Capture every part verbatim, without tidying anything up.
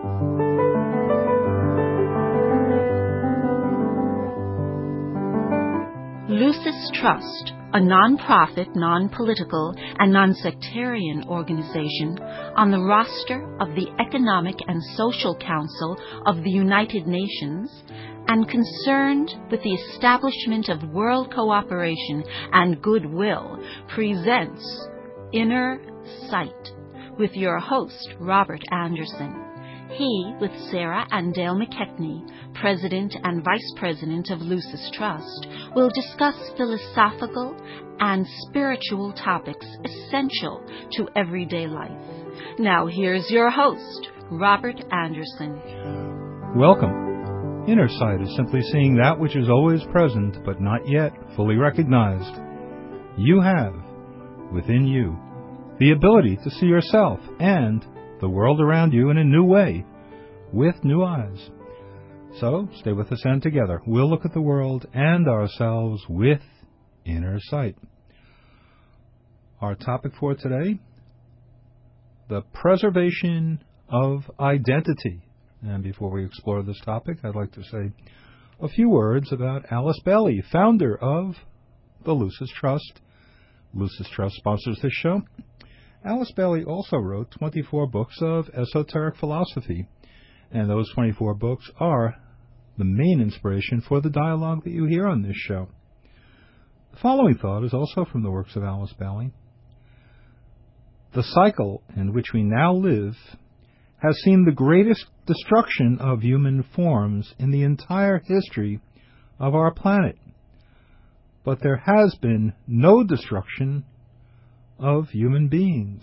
Lucis Trust, a non-profit, non-political, and non-sectarian organization on the roster of the Economic and Social Council of the United Nations and concerned with the establishment of world cooperation and goodwill, presents Inner Sight with your host, Robert Anderson. He, with Sarah and Dale McKechnie, President and Vice President of Lucis Trust, will discuss philosophical and spiritual topics essential to everyday life. Now here's your host, Robert Anderson. Welcome. Inner sight is simply seeing that which is always present but not yet fully recognized. You have, within you, the ability to see yourself and the world around you in a new way, with new eyes. So, stay with us and together we'll look at the world and ourselves with inner sight. Our topic for today, the preservation of identity. And before we explore this topic, I'd like to say a few words about Alice Bailey, founder of the Lucis Trust. Lucis Trust sponsors this show. Alice Bailey also wrote twenty-four books of esoteric philosophy, and those twenty-four books are the main inspiration for the dialogue that you hear on this show. The following thought is also from the works of Alice Bailey. The cycle in which we now live has seen the greatest destruction of human forms in the entire history of our planet, but there has been no destruction of human beings.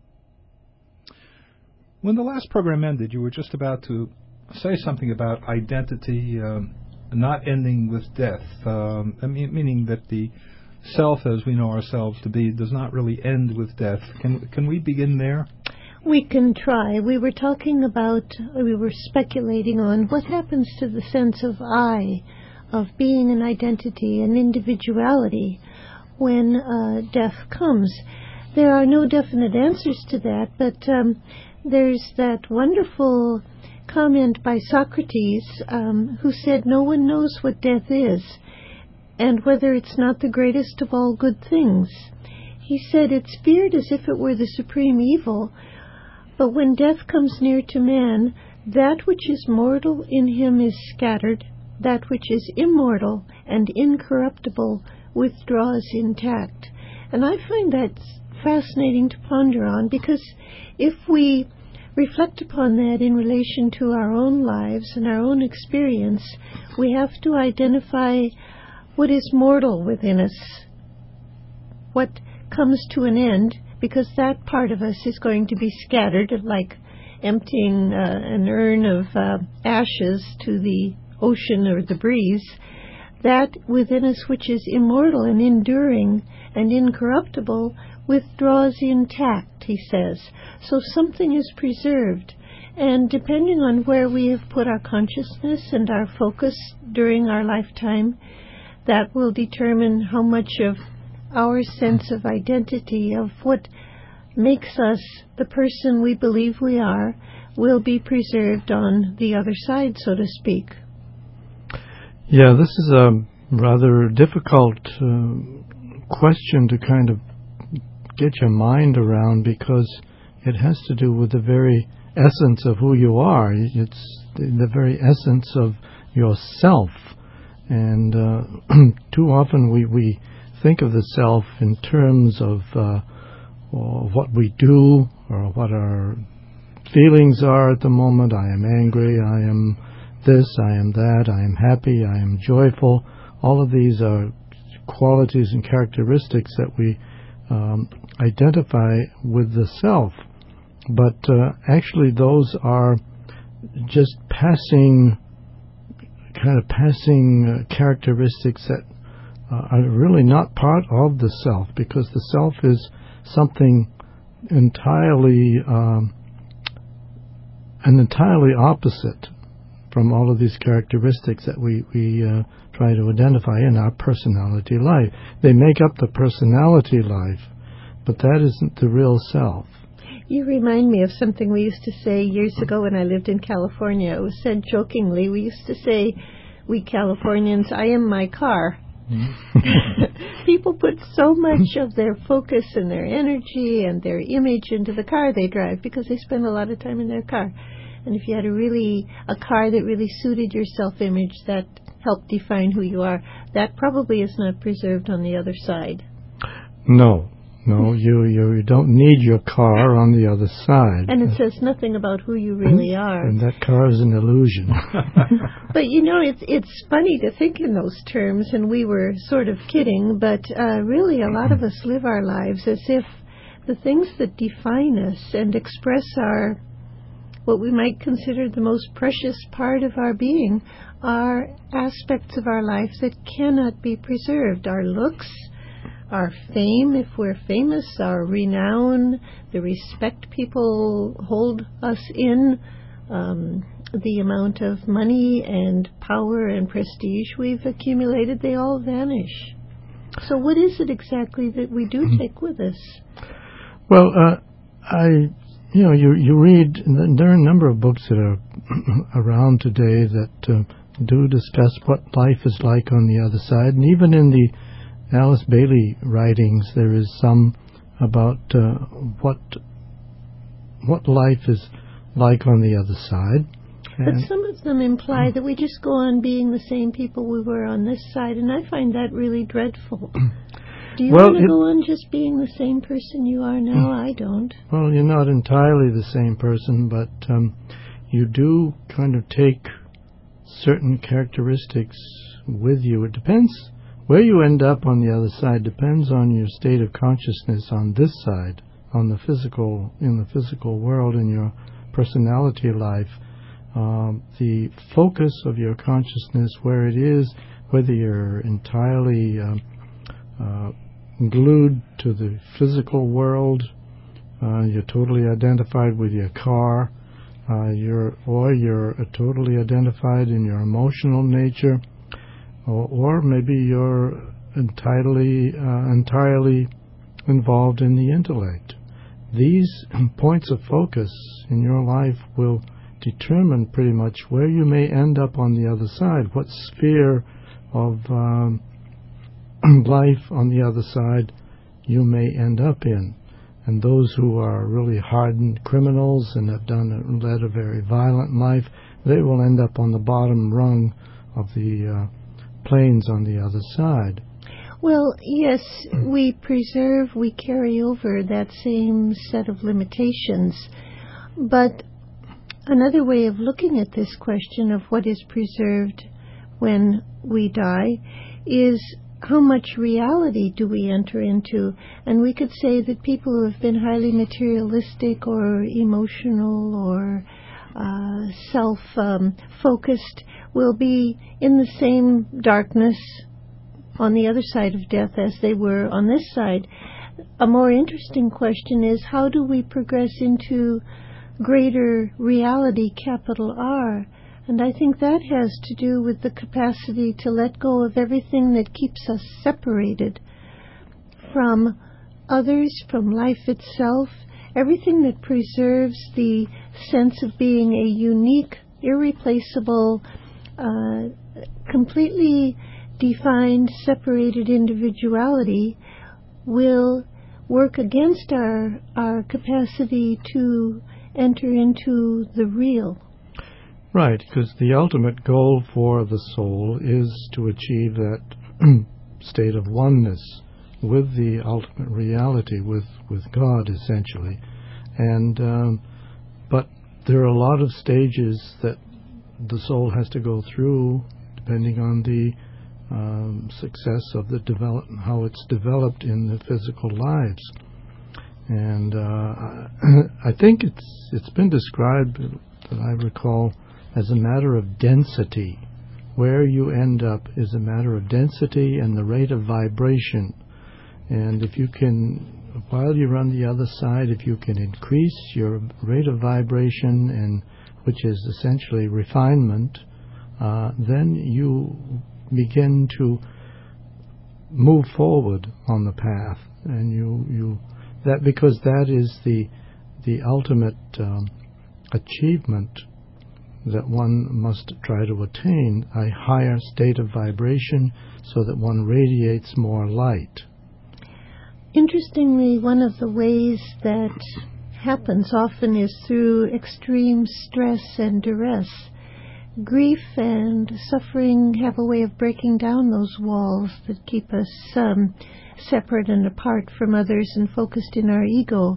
When the last program ended, you were just about to say something about identity um, not ending with death, um, I mean, meaning that the self as we know ourselves to be does not really end with death. Can, can we begin there? We can try. We were talking about, we were speculating on what happens to the sense of I, of being an identity, an individuality, when uh, death comes. There are no definite answers to that, but um, there's that wonderful comment by Socrates um, who said, no one knows what death is, and whether it's not the greatest of all good things. He said it's feared as if it were the supreme evil, but when death comes near to man, that which is mortal in him is scattered, that which is immortal and incorruptible withdraws intact. And I find that fascinating to ponder on, because if we reflect upon that in relation to our own lives and our own experience, we have to identify what is mortal within us, what comes to an end, because that part of us is going to be scattered, like emptying uh, an urn of uh, ashes to the ocean or the breeze. That within us which is immortal and enduring and incorruptible withdraws intact, he says. So something is preserved. And depending on where we have put our consciousness and our focus during our lifetime, that will determine how much of our sense of identity, of what makes us the person we believe we are, will be preserved on the other side, so to speak. Yeah, this is a rather difficult uh, question to kind of get your mind around, because it has to do with the very essence of who you are. It's the very essence of yourself. And uh, too often we, we think of the self in terms of uh, what we do or what our feelings are at the moment. I am angry, I am this, I am that, I am happy, I am joyful. All of these are qualities and characteristics that we um, identify with the self. But uh, actually those are just passing, kind of passing uh, characteristics that uh, are really not part of the self, because the self is something entirely, um, an entirely opposite from all of these characteristics that we, we uh, try to identify in our personality life. They make up the personality life, but that isn't the real self. You remind me of something we used to say years ago when I lived in California. It was said jokingly. We used to say, we Californians, I am my car. Mm-hmm. People put so much of their focus and their energy and their image into the car they drive because they spend a lot of time in their car. And if you had a really a car that really suited your self-image, that helped define who you are, that probably is not preserved on the other side. No, no, you, you you don't need your car on the other side. And it says nothing about who you really are. And that car is an illusion. But, you know, it's it's funny to think in those terms, and we were sort of kidding, but uh, really a lot of us live our lives as if the things that define us and express our, what we might consider the most precious part of our being, are aspects of our life that cannot be preserved. Our looks, our fame, if we're famous, our renown, the respect people hold us in, um, the amount of money and power and prestige we've accumulated, they all vanish. So what is it exactly that we do take with us? Well, uh, I, you know, you, you read, there are a number of books that are around today that uh, do discuss what life is like on the other side, and even in the Alice Bailey writings, there is some about uh, what what life is like on the other side. But some of them imply that we just go on being the same people we were on this side, and I find that really dreadful. Do you well, want to go on just being the same person you are now? I don't. Well, you're not entirely the same person, but um, you do kind of take certain characteristics with you. It depends. Where you end up on the other side depends on your state of consciousness on this side, on the physical, in the physical world, in your personality life. Um, the focus of your consciousness, where it is, whether you're entirely uh, uh, glued to the physical world, uh, you're totally identified with your car, uh, you're, or you're uh, totally identified in your emotional nature, or, or maybe you're entirely uh, entirely involved in the intellect. These points of focus in your life will determine pretty much where you may end up on the other side, what sphere of um, life on the other side you may end up in. And those who are really hardened criminals and have done led a very violent life, they will end up on the bottom rung of the uh, planes on the other side. Well, yes, we preserve, we carry over that same set of limitations. But another way of looking at this question of what is preserved when we die is how much reality do we enter into? And we could say that people who have been highly materialistic or emotional or uh, self-focused um, will be in the same darkness on the other side of death as they were on this side. A more interesting question is, how do we progress into greater reality, capital R? And I think that has to do with the capacity to let go of everything that keeps us separated from others, from life itself, everything that preserves the sense of being a unique, irreplaceable, uh, completely defined, separated individuality will work against our our capacity to enter into the real. Right, because the ultimate goal for the soul is to achieve that state of oneness with the ultimate reality, with, with God, essentially. And um, but there are a lot of stages that the soul has to go through, depending on the um, success of the develop, how it's developed in the physical lives. And uh, I think it's it's been described, that I recall, as a matter of density. Where you end up is a matter of density and the rate of vibration. And if you can, while you're on the other side, if you can increase your rate of vibration, and which is essentially refinement, uh, then you begin to move forward on the path. And you, you that because that is the the ultimate um, achievement that one must try to attain, a higher state of vibration so that one radiates more light. Interestingly, one of the ways that happens often is through extreme stress and duress. Grief and suffering have a way of breaking down those walls that keep us um, separate and apart from others and focused in our ego.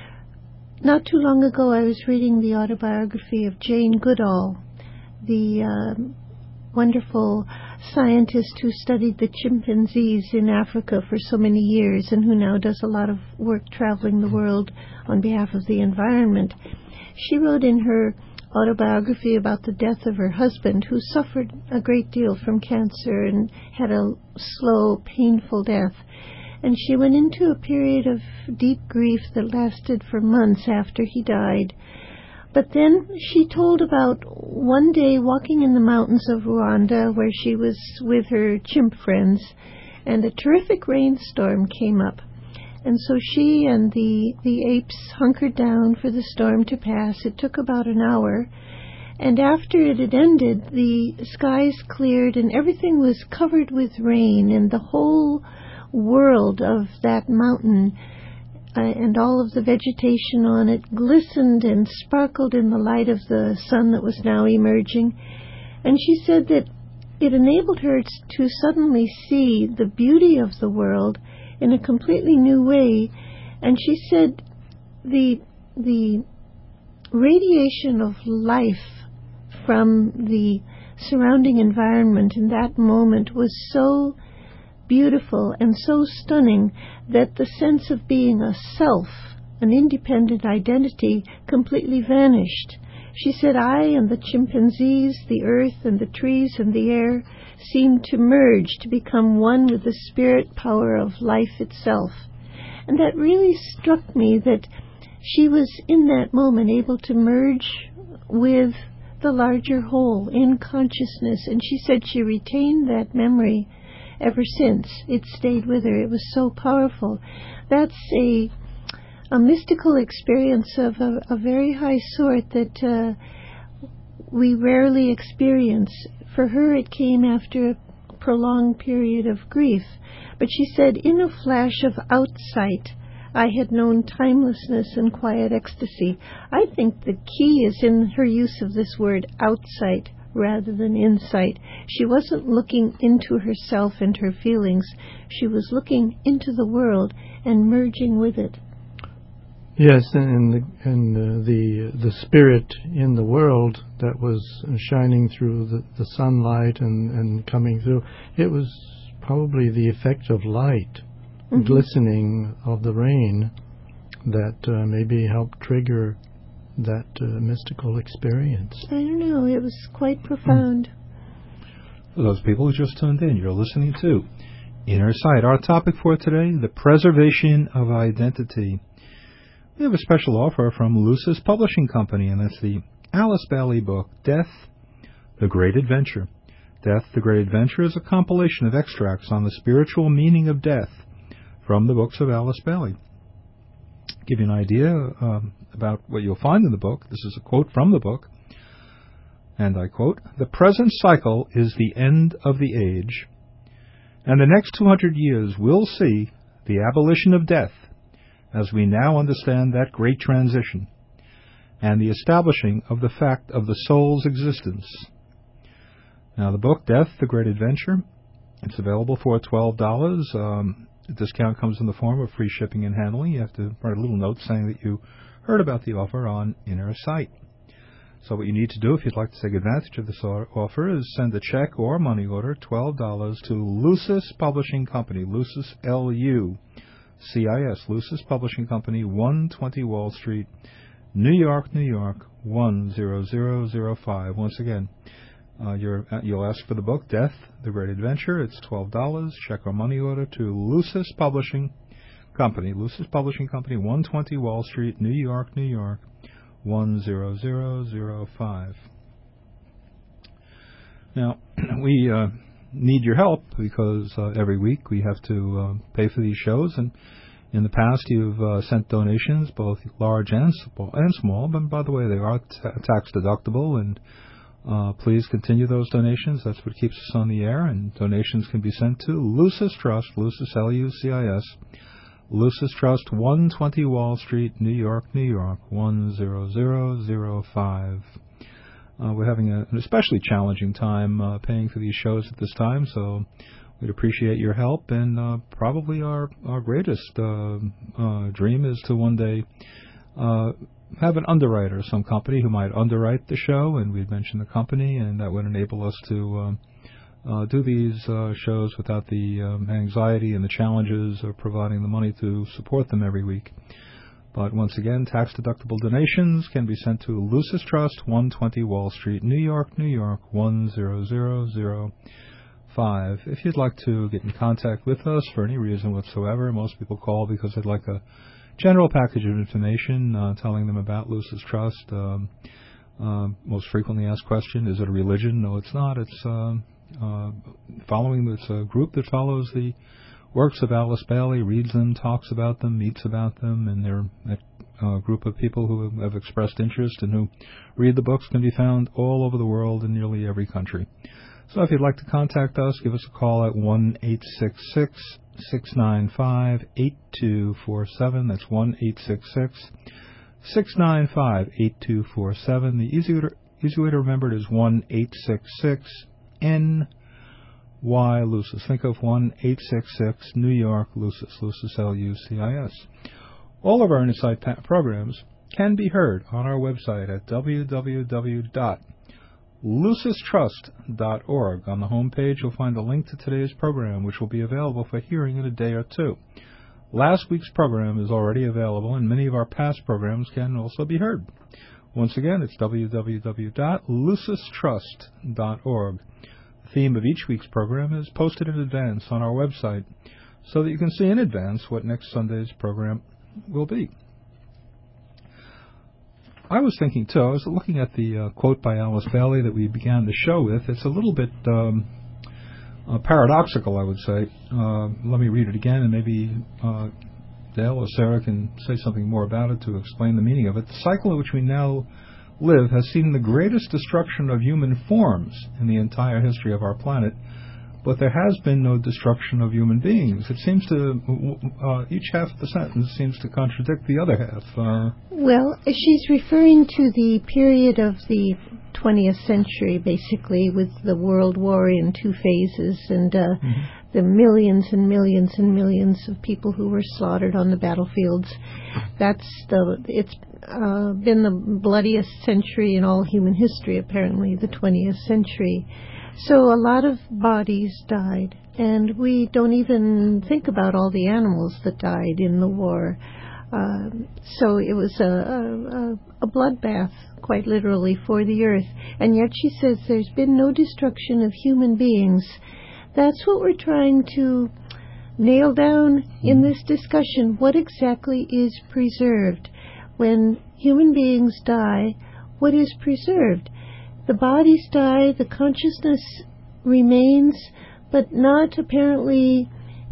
Not too long ago, I was reading the autobiography of Jane Goodall, the uh, wonderful scientist who studied the chimpanzees in Africa for so many years and who now does a lot of work traveling the world on behalf of the environment. She wrote in her autobiography about the death of her husband, who suffered a great deal from cancer and had a slow, painful death. And she went into a period of deep grief that lasted for months after he died. But then she told about one day walking in the mountains of Rwanda where she was with her chimp friends, and a terrific rainstorm came up. And so she and the, the apes hunkered down for the storm to pass. It took about an hour. And after it had ended, the skies cleared and everything was covered with rain, and the whole world of that mountain uh, and all of the vegetation on it glistened and sparkled in the light of the sun that was now emerging. And she said that it enabled her to suddenly see the beauty of the world in a completely new way. And she said the the radiation of life from the surrounding environment in that moment was so beautiful and so stunning that the sense of being a self, an independent identity, completely vanished. She said, I and the chimpanzees, the earth and the trees and the air seemed to merge to become one with the spirit power of life itself. And that really struck me, that she was in that moment able to merge with the larger whole in consciousness. And she said she retained that memory ever since. It stayed with her. It was so powerful. That's a a mystical experience of a, a very high sort that uh, we rarely experience. For her, it came after a prolonged period of grief. But she said, in a flash of outsight, I had known timelessness and quiet ecstasy. I think the key is in her use of this word outsight rather than insight. She wasn't looking into herself and her feelings. She was looking into the world and merging with it. Yes, and the, and uh, the the spirit in the world that was shining through the, the sunlight and, and coming through, it was probably the effect of light, mm-hmm. glistening of the rain, that uh, maybe helped trigger that uh, mystical experience. I don't know, it was quite profound. For those people who just tuned in, you're listening to Inner Sight. Our topic for today, the preservation of identity. We have a special offer from Lucis Publishing Company, and that's the Alice Bailey book, Death, the Great Adventure. Death, the Great Adventure is a compilation of extracts on the spiritual meaning of death from the books of Alice Bailey. Give you an idea um, about what you'll find in the book. This is a quote from the book, and I quote, "The present cycle is the end of the age, and the next two hundred years will see the abolition of death, as we now understand that great transition, and the establishing of the fact of the soul's existence." Now, the book, Death, the Great Adventure, it's available for twelve dollars. Um, the discount comes in the form of free shipping and handling. You have to write a little note saying that you heard about the offer on Inner Sight. So what you need to do, if you'd like to take advantage of this offer, is send a check or money order, twelve dollars, to Lucis Publishing Company, Lucis, L U C I S, Lucis Publishing Company, one twenty Wall Street, New York, New York, one zero zero zero five. Once again, uh, you're, you'll ask for the book, Death, the Great Adventure. It's twelve dollars. Check or money order to Lucis Publishing Company, Lucis Publishing Company, one twenty Wall Street, New York, New York, one zero zero zero five. Now, we uh, need your help because uh, every week we have to uh, pay for these shows, and In the past, you've uh, sent donations, both large and small, and small, but by the way, they are t- tax deductible, and uh, please continue those donations. That's what keeps us on the air, and donations can be sent to Lucis Trust, Lucis, L U C I S, Lucis Trust, one twenty Wall Street, New York, New York, one zero zero zero five. Uh, we're having a, an especially challenging time uh, paying for these shows at this time, so we'd appreciate your help, and uh, probably our, our greatest uh, uh, dream is to one day uh, have an underwriter, some company who might underwrite the show, and we'd mention the company, and that would enable us to um, uh, do these uh, shows without the um, anxiety and the challenges of providing the money to support them every week. But once again, tax-deductible donations can be sent to Lucis Trust, one twenty Wall Street, New York, New York, one zero zero zero five. If you'd like to get in contact with us for any reason whatsoever, most people call because they'd like a general package of information uh, telling them about Lucis Trust. Um, uh, most frequently asked question, is it a religion? No, it's not. It's uh, uh, following. It's a group that follows the works of Alice Bailey, reads them, talks about them, meets about them, and they're a group of people who have expressed interest and who read the books can be found all over the world in nearly every country. So if you'd like to contact us, give us a call at one eight six six, six nine five, eight two four seven. That's one eight six six, six nine five, eight two four seven. The easy way to, easy way to remember it is one eight six six N Y Lucis. Think of one eight six six New York Lucis, Lucis, L U C I S. All of our Insight programs can be heard on our website at w w w dot lucis trust dot org. On the home page, you'll find a link to today's program, which will be available for hearing in a day or two. Last week's program is already available, and many of our past programs can also be heard. Once again, it's w w w dot lucis trust dot org. The theme of each week's program is posted in advance on our website so that you can see in advance what next Sunday's program will be. I was thinking, too, I was looking at the uh, quote by Alice Bailey that we began the show with. It's a little bit um, uh, paradoxical, I would say. Uh, let me read it again, and maybe uh, Dale or Sarah can say something more about it to explain the meaning of it. The cycle in which we now live has seen the greatest destruction of human forms in the entire history of our planet, but there has been no destruction of human beings. It seems to, uh, each half of the sentence seems to contradict the other half. Uh, well, she's referring to the period of the twentieth century, basically, with the World War in two phases, and uh, mm-hmm. the millions and millions and millions of people who were slaughtered on the battlefields. That's the, it's uh, been the bloodiest century in all human history, apparently, the twentieth century. So a lot of bodies died, and we don't even think about all the animals that died in the war. Uh, so it was a, a, a bloodbath, quite literally, for the earth. And yet she says there's been no destruction of human beings. That's what we're trying to nail down in this discussion. What exactly is preserved? When human beings die, what is preserved? The bodies die, the consciousness remains, but not apparently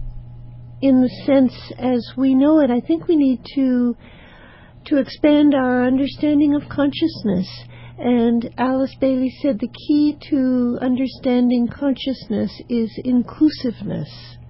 in the sense as we know it. I think we need to to expand our understanding of consciousness. And Alice Bailey said the key to understanding consciousness is inclusiveness.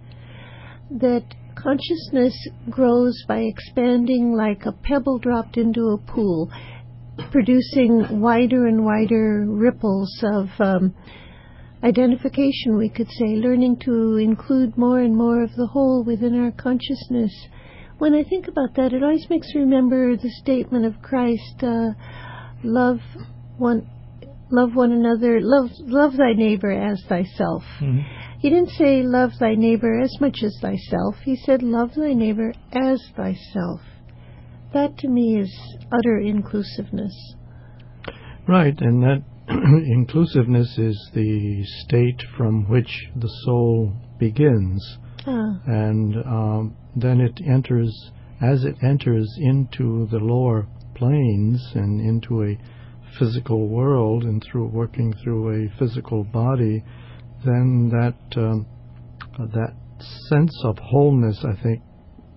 That consciousness grows by expanding like a pebble dropped into a pool, producing wider and wider ripples of um, identification, we could say, learning to include more and more of the whole within our consciousness. When I think about that, it always makes me remember the statement of Christ, uh, love one love one another, love, love thy neighbor as thyself. Mm-hmm. He didn't say love thy neighbor as much as thyself. He said love thy neighbor as thyself. That, to me, is utter inclusiveness. Right, and that inclusiveness is the state from which the soul begins. Ah. And um, then it enters, as it enters into the lower planes and into a physical world and through working through a physical body, then that um, that sense of wholeness, I think,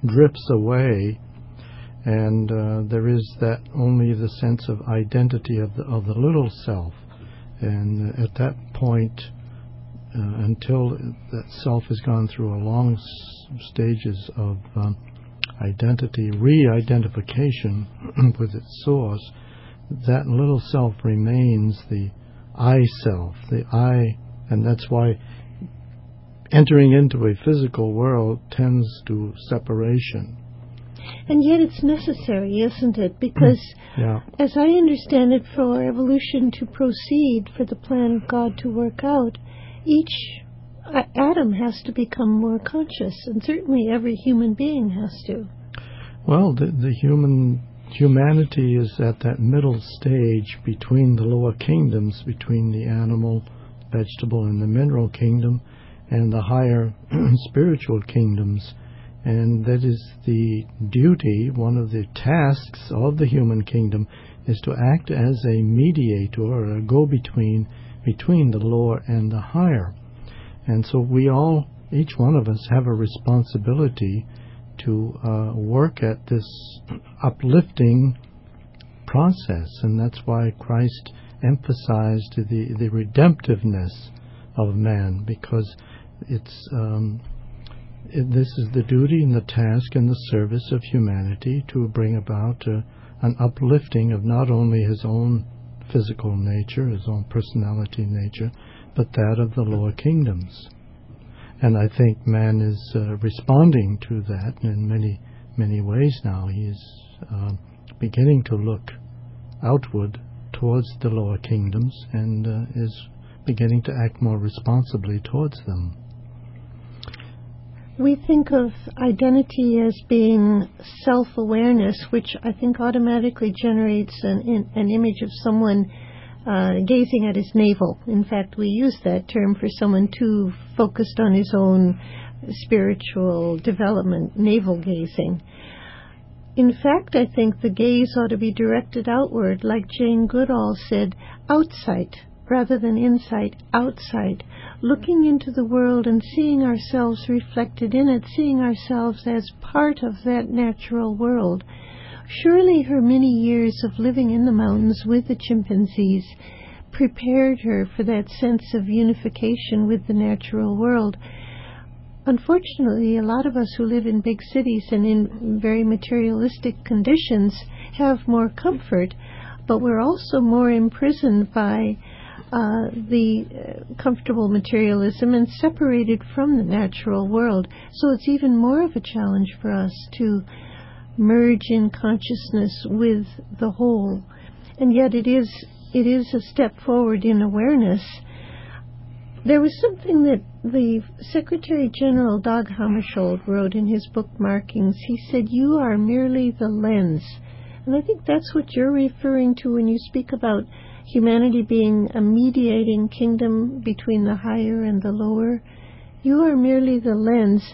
drifts away, and uh, there is that only the sense of identity of the of the little self, and at that point, uh, until that self has gone through a long s- stages of um, identity re-identification with its source, that little self remains the I self, the I, and that's why entering into a physical world tends to separation. And yet it's necessary, isn't it? Because, yeah. as I understand it, for evolution to proceed, for the plan of God to work out, each atom has to become more conscious, and certainly every human being has to. Well, the, the human humanity is at that middle stage between the lower kingdoms, between the animal, vegetable, and the mineral kingdom, and the higher spiritual kingdoms. And that is the duty, one of the tasks of the human kingdom, is to act as a mediator or a go-between between the lower and the higher. And so we all, each one of us, have a responsibility to uh, work at this uplifting process. And that's why Christ emphasized the, the redemptiveness of man, because it's um, it, this is the duty and the task and the service of humanity to bring about uh, an uplifting of not only his own physical nature, his own personality nature, but that of the lower kingdoms. And I think man is uh, responding to that in many, many ways now. He is uh, beginning to look outward towards the lower kingdoms and uh, is beginning to act more responsibly towards them. We think of identity as being self-awareness, which I think automatically generates an, an image of someone uh, gazing at his navel. In fact, we use that term for someone too focused on his own spiritual development, navel gazing. In fact, I think the gaze ought to be directed outward, like Jane Goodall said, outside, rather than inside, outside, looking into the world and seeing ourselves reflected in it, seeing ourselves as part of that natural world. Surely her many years of living in the mountains with the chimpanzees prepared her for that sense of unification with the natural world. Unfortunately, a lot of us who live in big cities and in very materialistic conditions have more comfort, but we're also more imprisoned by uh, the uh, comfortable materialism and separated from the natural world. So it's even more of a challenge for us to merge in consciousness with the whole. And yet it is it is a step forward in awareness. There was something that the Secretary General Dag Hammarskjöld wrote in his book Markings. He said, "You are merely the lens." And I think that's what you're referring to when you speak about humanity being a mediating kingdom between the higher and the lower. You are merely the lens,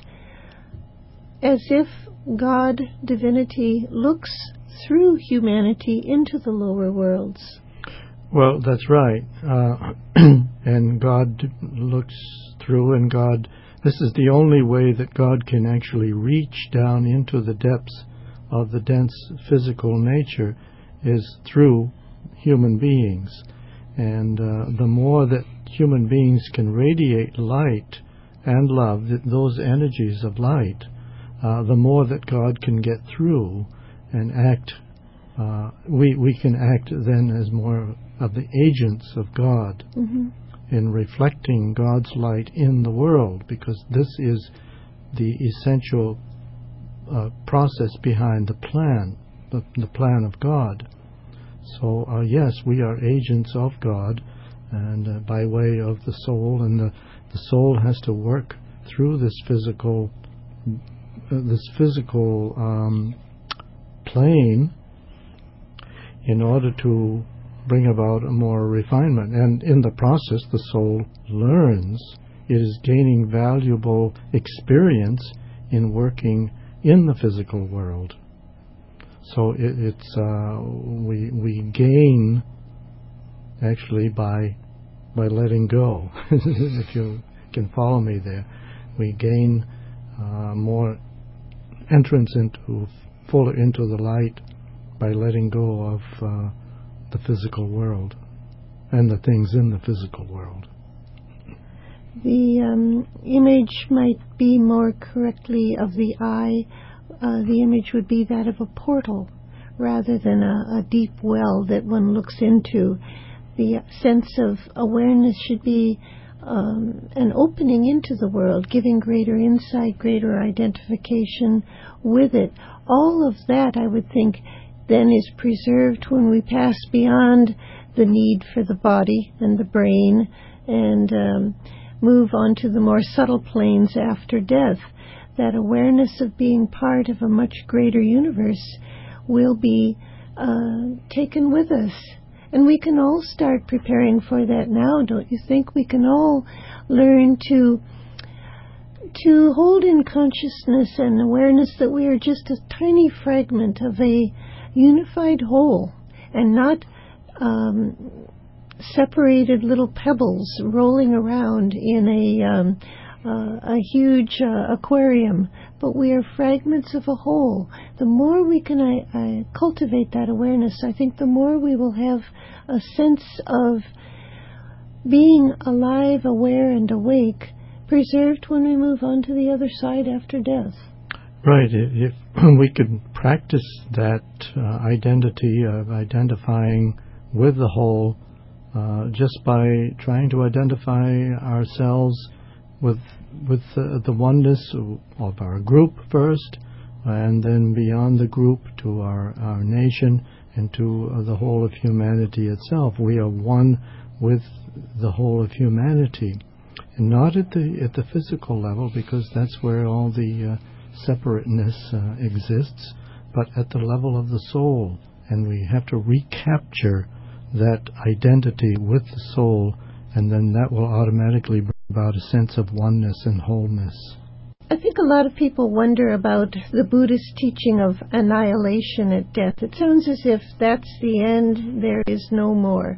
as if God, divinity, looks through humanity into the lower worlds. Well, that's right. Uh, and God looks through, and God, this is the only way that God can actually reach down into the depths of the dense physical nature, is through human beings. And uh, the more that human beings can radiate light and love, th- those energies of light, uh, the more that God can get through and act. Uh, we we can act then as more of the agents of God mm-hmm. in reflecting God's light in the world, because this is the essential uh, process behind the plan, the, the plan of God. So uh, yes, we are agents of God, and uh, by way of the soul, and the, the soul has to work through this physical, uh, this physical um, plane in order to bring about a more refinement. And in the process, the soul learns. It is gaining valuable experience in working in the physical world. So it, it's uh, we we gain actually by by letting go. If you can follow me there, we gain uh, more entrance into fuller into the light by letting go of uh, the physical world and the things in the physical world. The um, image might be more correctly of the eye. Uh, the image would be that of a portal rather than a, a deep well that one looks into. The sense of awareness should be um, an opening into the world, giving greater insight, greater identification with it. All of that, I would think, then is preserved when we pass beyond the need for the body and the brain and um, move on to the more subtle planes after death. That awareness of being part of a much greater universe will be uh, taken with us. And we can all start preparing for that now, don't you think? We can all learn to to hold in consciousness and awareness that we are just a tiny fragment of a unified whole and not um, separated little pebbles rolling around in a um, uh, a huge uh, aquarium, but we are fragments of a whole. The more we can uh, uh, cultivate that awareness, I think the more we will have a sense of being alive, aware, and awake, preserved when we move on to the other side after death. Right. If we could practice that uh, identity of identifying with the whole uh, just by trying to identify ourselves with with uh, the oneness of our group first, and then beyond the group to our, our nation and to uh, the whole of humanity itself. We are one with the whole of humanity, and not at the at the physical level, because that's where all the uh, separateness uh, exists, but at the level of the soul. And we have to recapture that identity with the soul, and then that will automatically bring about a sense of oneness and wholeness. I think a lot of people wonder about the Buddhist teaching of annihilation at death. It sounds as if that's the end, there is no more.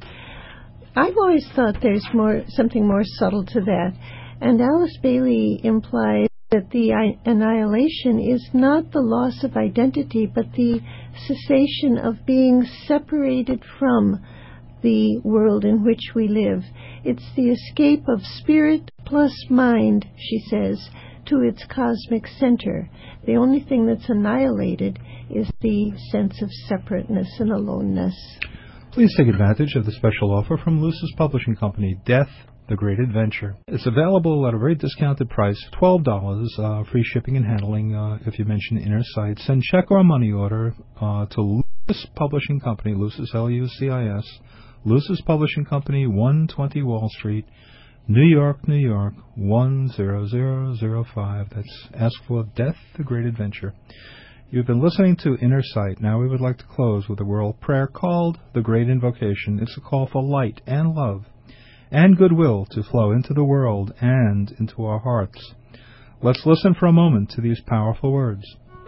I've always thought there's more, something more subtle to that. And Alice Bailey implies that the annihilation is not the loss of identity, but the cessation of being separated from the world in which we live. It's the escape of spirit plus mind, she says, to its cosmic center. The only thing that's annihilated is the sense of separateness and aloneness. Please take advantage of the special offer from Lucis Publishing Company, Death, The Great Adventure. It's available at a very discounted price, twelve dollars, uh, free shipping and handling uh, if you mention Inner Sight. Send check or money order uh, to Lucis Publishing Company, Lucis, L U C I S, Lucis Publishing Company, one twenty Wall Street, New York, New York, one zero zero zero five. That's ask for Death, The Great Adventure. You've been listening to Inner Sight. Now we would like to close with a world prayer called The Great Invocation. It's a call for light and love and goodwill to flow into the world and into our hearts. Let's listen for a moment to these powerful words.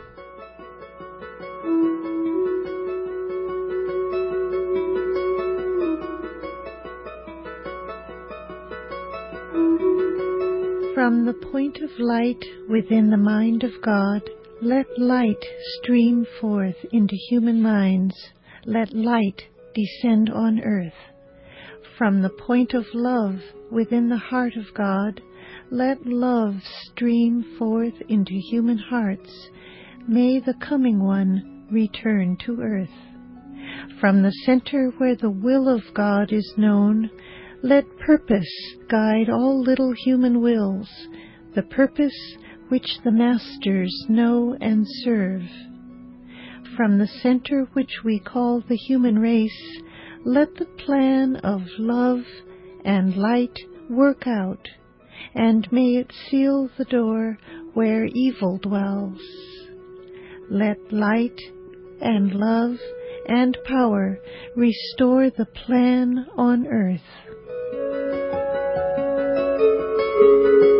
From the point of light within the mind of God, let light stream forth into human minds. Let light descend on earth. From the point of love within the heart of God, let love stream forth into human hearts. May the coming one return to earth. From the center where the will of God is known, let purpose guide all little human wills, the purpose which the masters know and serve. From the center which we call the human race, let the plan of love and light work out, and may it seal the door where evil dwells. Let light and love and power restore the plan on earth.